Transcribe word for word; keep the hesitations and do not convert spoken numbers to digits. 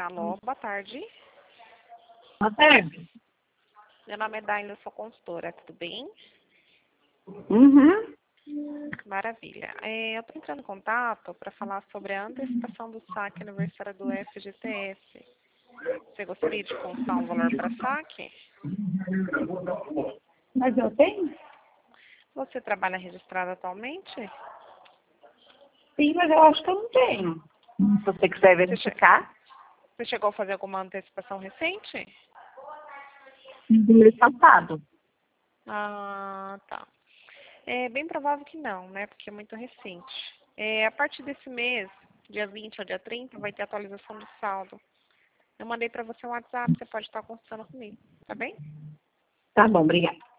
Alô, boa tarde. Boa tarde. Meu nome é Daila, eu sou consultora, tudo bem? Uhum. Maravilha. É, eu estou entrando em contato para falar sobre a antecipação do saque aniversário do F G T S. Você gostaria de constar um valor para saque? Mas eu tenho? Você trabalha registrado atualmente? Sim, mas eu acho que eu não tenho. Se você quiser verificar. Você chegou a fazer alguma antecipação recente? Do mês passado. Ah, tá. É bem provável que não, né? Porque é muito recente. É, a partir desse mês, dia vinte ao dia trinta, vai ter atualização do saldo. Eu mandei para você um WhatsApp, você pode estar consultando comigo, tá bem? Tá bom, obrigada.